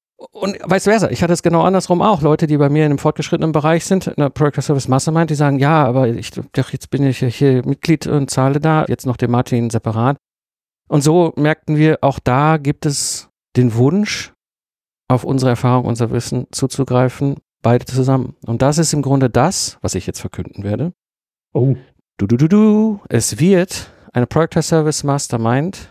Und vice versa. Ich hatte es genau andersrum auch. Leute, die bei mir in einem fortgeschrittenen Bereich sind, in der Project Service Mastermind, die sagen, ja, aber ich dachte, jetzt bin ich hier Mitglied und zahle da, jetzt noch den Martin separat. Und so merkten wir, auch da gibt es den Wunsch, auf unsere Erfahrung, unser Wissen zuzugreifen, beide zusammen. Und das ist im Grunde das, was ich jetzt verkünden werde.
Oh.
Du, du, du, du. Es wird eine Project Service Mastermind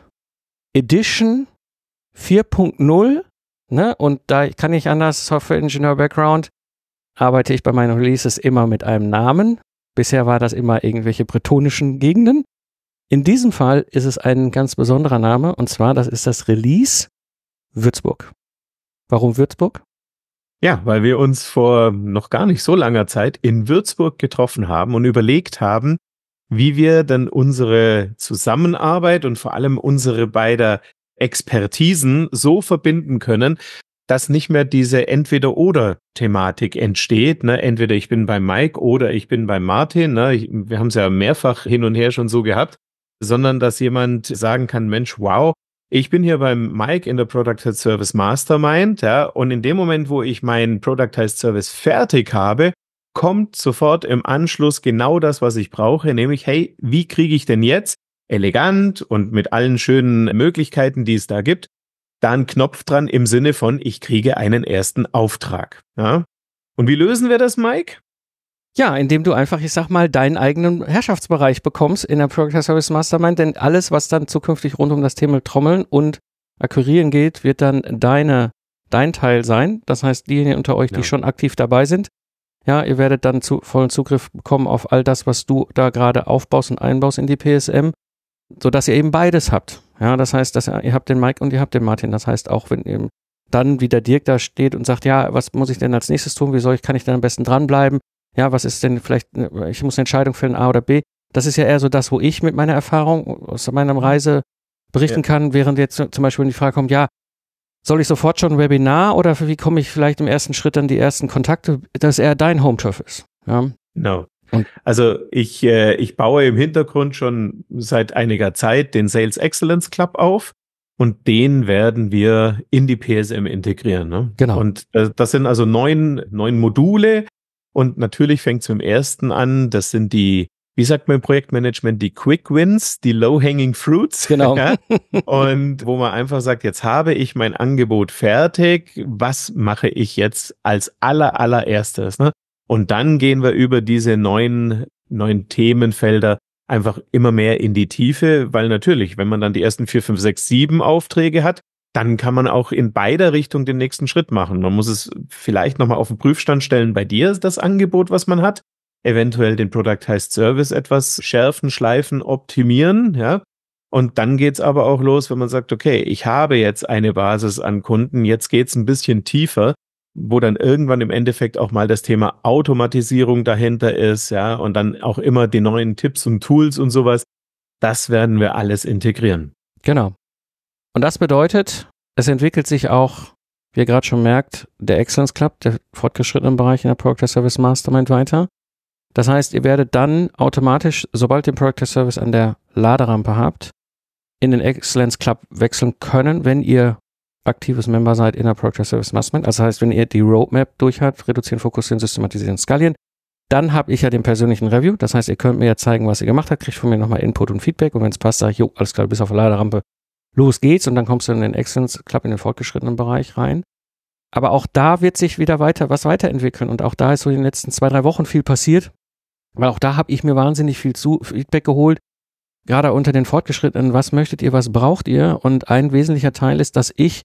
Edition vier Punkt null. Ne? Und da kann ich anders, Software-Ingenieur-Background, arbeite ich bei meinen Releases immer mit einem Namen. Bisher war das immer irgendwelche bretonischen Gegenden. In diesem Fall ist es ein ganz besonderer Name, und zwar, das ist das Release Würzburg. Warum Würzburg?
Ja, weil wir uns vor noch gar nicht so langer Zeit in Würzburg getroffen haben und überlegt haben, wie wir dann unsere Zusammenarbeit und vor allem unsere beiden Expertisen so verbinden können, dass nicht mehr diese Entweder-Oder-Thematik entsteht. Ne? Entweder ich bin bei Mike oder ich bin bei Martin. Ne? Ich, wir haben es ja mehrfach hin und her schon so gehabt, sondern dass jemand sagen kann, Mensch, wow, ich bin hier beim Mike in der Product Service Mastermind, ja, und in dem Moment, wo ich meinen Product Service fertig habe, kommt sofort im Anschluss genau das, was ich brauche, nämlich, hey, wie kriege ich denn jetzt elegant und mit allen schönen Möglichkeiten, die es da gibt, da einen Knopf dran im Sinne von, ich kriege einen ersten Auftrag. Ja? Und wie lösen wir das, Mike?
Ja, indem du einfach, ich sag mal, deinen eigenen Herrschaftsbereich bekommst in der Product Service Mastermind, denn alles, was dann zukünftig rund um das Thema Trommeln und Akquirieren geht, wird dann deine, dein Teil sein. Das heißt, diejenigen unter euch, ja. die schon aktiv dabei sind, ja, ihr werdet dann zu, vollen Zugriff bekommen auf all das, was du da gerade aufbaust und einbaust in die P S M, sodass ihr eben beides habt. Ja, das heißt, dass ihr, ihr habt den Mike und ihr habt den Martin. Das heißt, auch wenn eben dann wieder Dirk da steht und sagt, ja, was muss ich denn als nächstes tun? Wie soll ich, kann ich denn am besten dranbleiben? Ja, was ist denn vielleicht, ich muss eine Entscheidung fällen, A oder B. Das ist ja eher so das, wo ich mit meiner Erfahrung aus meiner Reise berichten ja. kann, während jetzt zum Beispiel wenn die Frage kommt, ja, soll ich sofort schon ein Webinar oder wie komme ich vielleicht im ersten Schritt dann die ersten Kontakte, dass eher dein Home-Turf ist. Ja.
Genau. Und also ich, äh, ich baue im Hintergrund schon seit einiger Zeit den Sales Excellence Club auf und den werden wir in die P S M integrieren. Ne?
Genau.
Und äh, das sind also neun, neun Module und natürlich fängt es mit dem ersten an, das sind die, wie sagt man im Projektmanagement, die Quick Wins, die Low-Hanging Fruits.
Genau.
Ja? Und wo man einfach sagt, jetzt habe ich mein Angebot fertig, was mache ich jetzt als aller, allererstes? Ne? Und dann gehen wir über diese neuen, neuen Themenfelder einfach immer mehr in die Tiefe, weil natürlich, wenn man dann die ersten vier, fünf, sechs, sieben Aufträge hat, dann kann man auch in beider Richtung den nächsten Schritt machen. Man muss es vielleicht nochmal auf den Prüfstand stellen. Bei dir ist das Angebot, was man hat. Eventuell den Product heißt Service etwas schärfen, schleifen, optimieren, ja. Und dann geht's aber auch los, wenn man sagt, okay, ich habe jetzt eine Basis an Kunden, jetzt geht's ein bisschen tiefer, wo dann irgendwann im Endeffekt auch mal das Thema Automatisierung dahinter ist, ja, und dann auch immer die neuen Tipps und Tools und sowas. Das werden wir alles integrieren.
Genau. Und das bedeutet, es entwickelt sich auch, wie ihr gerade schon merkt, der Excellence Club, der fortgeschrittene Bereich in der Product Service Mastermind weiter. Das heißt, ihr werdet dann automatisch, sobald ihr den Product Service an der Laderampe habt, in den Excellence Club wechseln können, wenn ihr aktives Member seid in der Product Service Mastermind. Also das heißt, wenn ihr die Roadmap durch habt, reduzieren, fokussieren, systematisieren, skalieren, dann habe ich ja den persönlichen Review. Das heißt, ihr könnt mir ja zeigen, was ihr gemacht habt, kriegt von mir nochmal Input und Feedback und wenn es passt, sage ich, jo, alles klar, bis auf der Laderampe, los geht's und dann kommst du in den Excellence Club in den fortgeschrittenen Bereich rein. Aber auch da wird sich wieder weiter was weiterentwickeln und auch da ist so in den letzten zwei, drei Wochen viel passiert, weil auch da habe ich mir wahnsinnig viel zu Feedback geholt, gerade unter den Fortgeschrittenen, was möchtet ihr, was braucht ihr? Und ein wesentlicher Teil ist, dass ich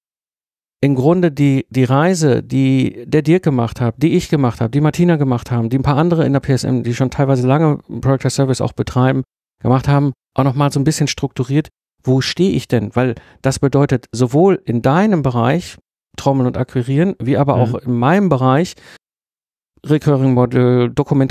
im Grunde die, die Reise, die der Dirk gemacht hat, die ich gemacht habe, die Martina gemacht haben, die ein paar andere in der P S M, die schon teilweise lange Product Service auch betreiben, gemacht haben, auch nochmal so ein bisschen strukturiert. Wo stehe ich denn? Weil das bedeutet sowohl in deinem Bereich Trommeln und Akquirieren, wie aber auch mhm. in meinem Bereich, Recurring Model,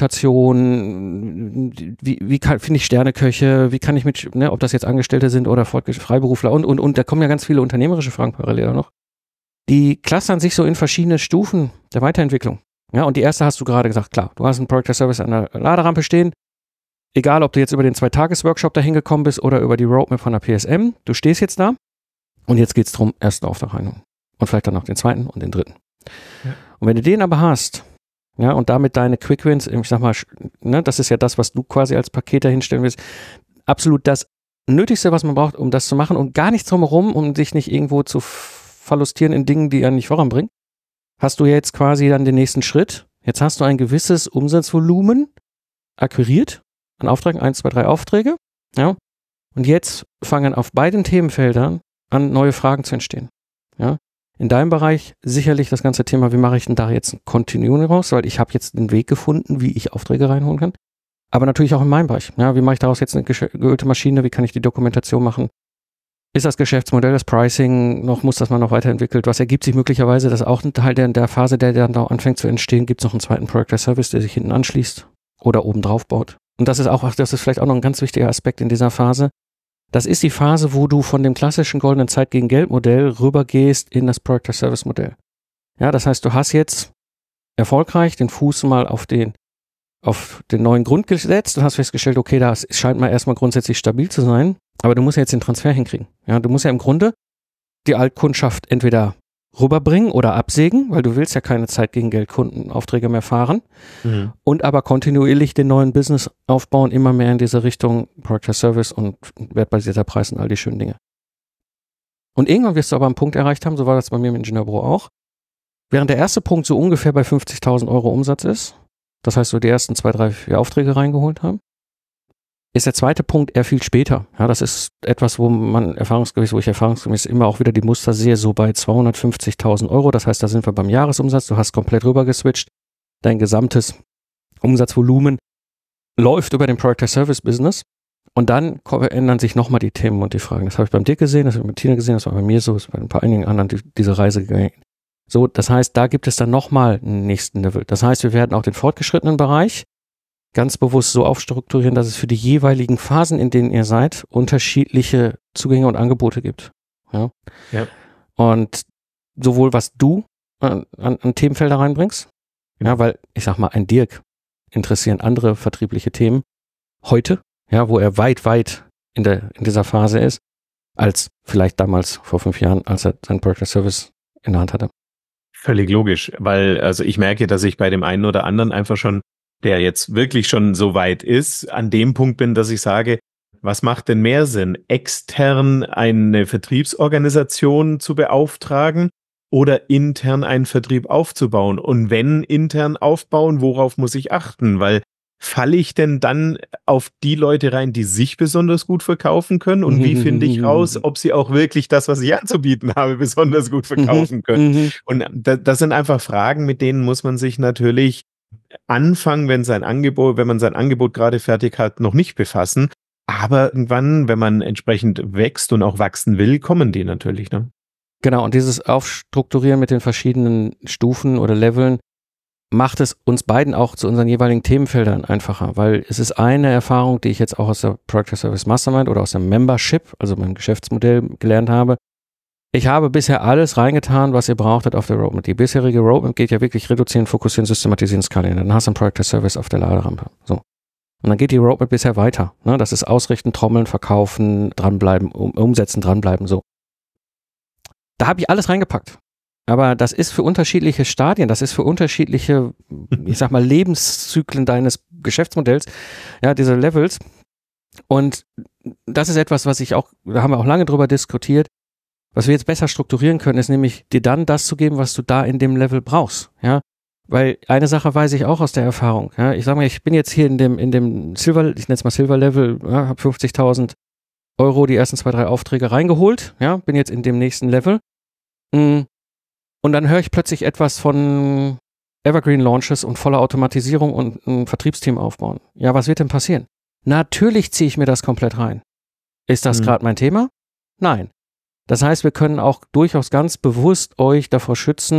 Dokumentation, wie, wie finde ich Sterneköche, wie kann ich mit, ne, ob das jetzt Angestellte sind oder Freiberufler und, und, und, da kommen ja ganz viele unternehmerische Fragen parallel noch. Die clustern sich so in verschiedene Stufen der Weiterentwicklung. Ja, und die erste hast du gerade gesagt, klar, du hast einen Project as Service an der Laderampe stehen, egal ob du jetzt über den Zwei-Tages-Workshop dahin gekommen bist oder über die Roadmap von der P S M, du stehst jetzt da und jetzt geht's drum, ersten Auftrag rein und vielleicht dann noch den zweiten und den dritten. Ja. Und wenn du den aber hast, ja, und damit deine Quick Wins, ich sag mal, ne, das ist ja das, was du quasi als Paket dahinstellen willst, absolut das Nötigste, was man braucht, um das zu machen und gar nichts drumherum, um dich nicht irgendwo zu verlustieren in Dingen, die einen nicht voranbringen, hast du jetzt quasi dann den nächsten Schritt. Jetzt hast du ein gewisses Umsatzvolumen akquiriert an Aufträgen, eins, zwei, drei Aufträge, ja, und jetzt fangen auf beiden Themenfeldern an, neue Fragen zu entstehen, ja. In deinem Bereich sicherlich das ganze Thema, wie mache ich denn da jetzt ein Continuum raus, weil ich habe jetzt einen Weg gefunden, wie ich Aufträge reinholen kann. Aber natürlich auch in meinem Bereich. Ja, wie mache ich daraus jetzt eine geölte Maschine, wie kann ich die Dokumentation machen? Ist das Geschäftsmodell, das Pricing noch, muss das mal noch weiterentwickelt? Was ergibt sich möglicherweise, dass auch ein Teil der, der Phase, der dann da anfängt zu entstehen, gibt es noch einen zweiten Project as Service, der sich hinten anschließt oder oben drauf baut. Und das ist auch, das ist vielleicht auch noch ein ganz wichtiger Aspekt in dieser Phase. Das ist die Phase, wo du von dem klassischen goldenen Zeit gegen Geld Modell rübergehst in das Project as Service Modell. Ja, das heißt, du hast jetzt erfolgreich den Fuß mal auf den, auf den neuen Grund gesetzt und hast festgestellt, okay, das scheint mal erstmal grundsätzlich stabil zu sein, aber du musst ja jetzt den Transfer hinkriegen. Ja, du musst ja im Grunde die Altkundschaft entweder rüberbringen oder absägen, weil du willst ja keine Zeit gegen Geld Kundenaufträge mehr fahren, mhm. und aber kontinuierlich den neuen Business aufbauen, immer mehr in diese Richtung Project as Service und wertbasierter Preis und all die schönen Dinge. Und irgendwann wirst du aber einen Punkt erreicht haben, so war das bei mir im Ingenieurbüro auch, während der erste Punkt so ungefähr bei fünfzigtausend Euro Umsatz ist, das heißt so die ersten zwei, drei, vier Aufträge reingeholt haben, ist der zweite Punkt eher viel später. Ja, das ist etwas, wo man erfahrungsgemäß, wo ich erfahrungsgemäß immer auch wieder die Muster sehe, so bei zweihundertfünfzigtausend Euro. Das heißt, da sind wir beim Jahresumsatz. Du hast komplett rüber geswitcht. Dein gesamtes Umsatzvolumen läuft über den Project as Service Business. Und dann ändern sich nochmal die Themen und die Fragen. Das habe ich beim Dirk gesehen, das habe ich bei Tina gesehen, das war bei mir so, das war bei ein paar einigen anderen die, diese Reise gegangen. So, das heißt, da gibt es dann nochmal einen nächsten Level. Das heißt, wir werden auch den fortgeschrittenen Bereich ganz bewusst so aufstrukturieren, dass es für die jeweiligen Phasen, in denen ihr seid, unterschiedliche Zugänge und Angebote gibt. Ja. Ja. Und sowohl was du an, an, an Themenfelder reinbringst, ja, weil ich sag mal, ein Dirk interessieren andere vertriebliche Themen heute, ja, wo er weit, weit in der in dieser Phase ist, als vielleicht damals vor fünf Jahren, als er seinen Project as Service in der Hand hatte.
Völlig logisch, weil also ich merke, dass ich bei dem einen oder anderen einfach schon, der jetzt wirklich schon so weit ist, an dem Punkt bin, dass ich sage, was macht denn mehr Sinn, extern eine Vertriebsorganisation zu beauftragen oder intern einen Vertrieb aufzubauen? Und wenn intern aufbauen, worauf muss ich achten? Weil falle ich denn dann auf die Leute rein, die sich besonders gut verkaufen können? Und wie finde ich raus, ob sie auch wirklich das, was ich anzubieten habe, besonders gut verkaufen können? Und das sind einfach Fragen, mit denen muss man sich natürlich anfangen, wenn sein Angebot, wenn man sein Angebot gerade fertig hat, noch nicht befassen. Aber irgendwann, wenn man entsprechend wächst und auch wachsen will, kommen die natürlich, ne?
Genau, und dieses Aufstrukturieren mit den verschiedenen Stufen oder Leveln macht es uns beiden auch zu unseren jeweiligen Themenfeldern einfacher, weil es ist eine Erfahrung, die ich jetzt auch aus der Project as Service Mastermind oder aus der Membership, also meinem Geschäftsmodell, gelernt habe. Ich habe bisher alles reingetan, was ihr brauchtet auf der Roadmap. Die bisherige Roadmap geht ja wirklich reduzieren, fokussieren, systematisieren, skalieren. Dann hast du ein Project as Service auf der Laderampe. So. Und dann geht die Roadmap bisher weiter. Ne? Das ist ausrichten, trommeln, verkaufen, dranbleiben, um, umsetzen, dranbleiben, so. Da habe ich alles reingepackt. Aber das ist für unterschiedliche Stadien, das ist für unterschiedliche, ich sag mal, Lebenszyklen deines Geschäftsmodells, ja, diese Levels. Und das ist etwas, was ich auch, da haben wir auch lange drüber diskutiert. Was wir jetzt besser strukturieren können, ist nämlich dir dann das zu geben, was du da in dem Level brauchst, ja, weil eine Sache weiß ich auch aus der Erfahrung, ja, ich sag mal, ich bin jetzt hier in dem in dem Silver, ich nenne es mal Silver Level, ja, habe fünfzigtausend Euro die ersten zwei, drei Aufträge reingeholt, ja, bin jetzt in dem nächsten Level, und dann höre ich plötzlich etwas von Evergreen Launches und voller Automatisierung und ein Vertriebsteam aufbauen. Ja, was wird denn passieren? Natürlich ziehe ich mir das komplett rein. Ist das mhm. gerade mein Thema? Nein. Das heißt, wir können auch durchaus ganz bewusst euch davor schützen,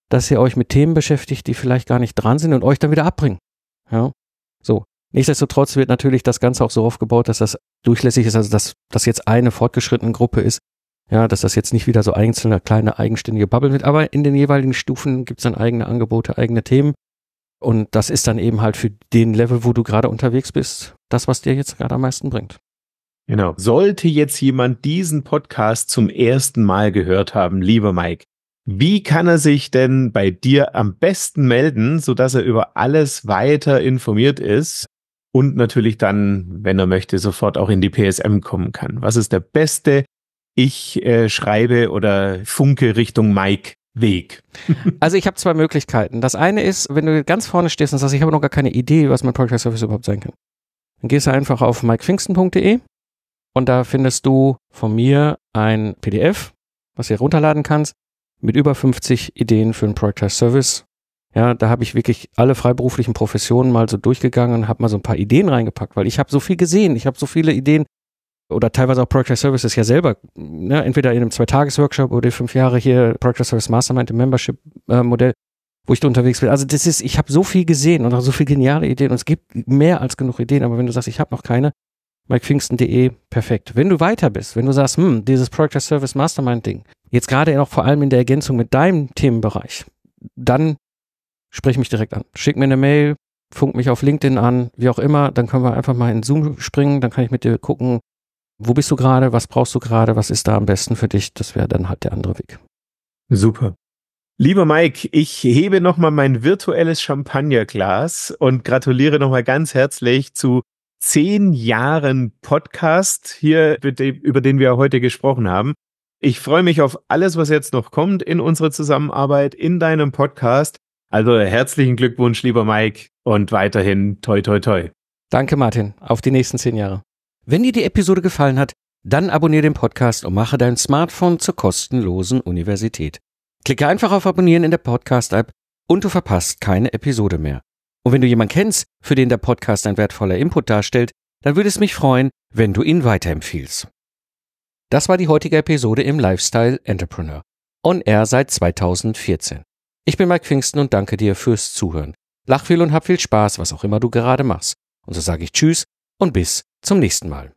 dass ihr euch mit Themen beschäftigt, die vielleicht gar nicht dran sind und euch dann wieder abbringen. Ja, so. Nichtsdestotrotz wird natürlich das Ganze auch so aufgebaut, dass das durchlässig ist, also dass das jetzt eine fortgeschrittene Gruppe ist, ja, dass das jetzt nicht wieder so einzelne kleine eigenständige Bubble wird, aber in den jeweiligen Stufen gibt es dann eigene Angebote, eigene Themen und das ist dann eben halt für den Level, wo du gerade unterwegs bist, das, was dir jetzt gerade am meisten bringt.
Genau. Sollte jetzt jemand diesen Podcast zum ersten Mal gehört haben, lieber Mike, wie kann er sich denn bei dir am besten melden, sodass er über alles weiter informiert ist und natürlich dann, wenn er möchte, sofort auch in die P S M kommen kann? Was ist der beste Ich äh, schreibe oder funke Richtung Mike Weg?
Also ich habe zwei Möglichkeiten. Das eine ist, wenn du ganz vorne stehst und sagst, ich habe noch gar keine Idee, was mein Project Service überhaupt sein kann. Dann gehst du einfach auf mike pfingsten punkt de und da findest du von mir ein P D F, was du herunterladen kannst, mit über fünfzig Ideen für einen Project Service. Ja, da habe ich wirklich alle freiberuflichen Professionen mal so durchgegangen und habe mal so ein paar Ideen reingepackt, weil ich habe so viel gesehen, ich habe so viele Ideen oder teilweise auch Project Services ja selber, ne, entweder in einem Zwei-Tages-Workshop oder fünf Jahre hier Project Service Mastermind im Membership-Modell, wo ich da unterwegs bin. Also das ist, ich habe so viel gesehen und auch so viele geniale Ideen und es gibt mehr als genug Ideen, aber wenn du sagst, ich habe noch keine, mike pfingsten punkt de, perfekt. Wenn du weiter bist, wenn du sagst, hm, dieses Project Service Mastermind Ding, jetzt gerade auch vor allem in der Ergänzung mit deinem Themenbereich, dann sprich mich direkt an. Schick mir eine Mail, funk mich auf LinkedIn an, wie auch immer, dann können wir einfach mal in Zoom springen, dann kann ich mit dir gucken, wo bist du gerade, was brauchst du gerade, was ist da am besten für dich, das wäre dann halt der andere Weg.
Super. Lieber Mike, ich hebe nochmal mein virtuelles Champagnerglas und gratuliere nochmal ganz herzlich zu zehn Jahren Podcast hier, über den wir heute gesprochen haben. Ich freue mich auf alles, was jetzt noch kommt in unserer Zusammenarbeit, in deinem Podcast. Also herzlichen Glückwunsch, lieber Mike, und weiterhin toi toi toi.
Danke, Martin. Auf die nächsten zehn Jahre. Wenn dir die Episode gefallen hat, dann abonniere den Podcast und mache dein Smartphone zur kostenlosen Universität. Klicke einfach auf Abonnieren in der Podcast-App und du verpasst keine Episode mehr. Und wenn du jemanden kennst, für den der Podcast ein wertvoller Input darstellt, dann würde es mich freuen, wenn du ihn weiterempfiehlst. Das war die heutige Episode im Lifestyle Entrepreneur. On Air seit zweitausendvierzehn. Ich bin Mike Pfingsten und danke dir fürs Zuhören. Lach viel und hab viel Spaß, was auch immer du gerade machst. Und so sage ich Tschüss und bis zum nächsten Mal.